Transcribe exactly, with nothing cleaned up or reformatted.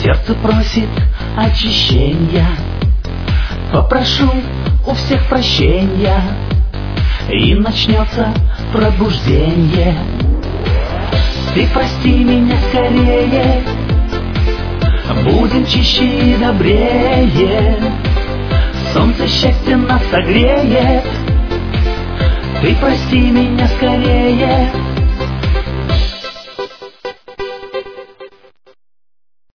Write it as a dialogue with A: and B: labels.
A: Сердце просит очищения, попрошу у всех прощения, и начнется пробуждение. Ты прости меня скорее, будем чище и добрее. Солнце счастья нас согреет. Ты прости меня скорее,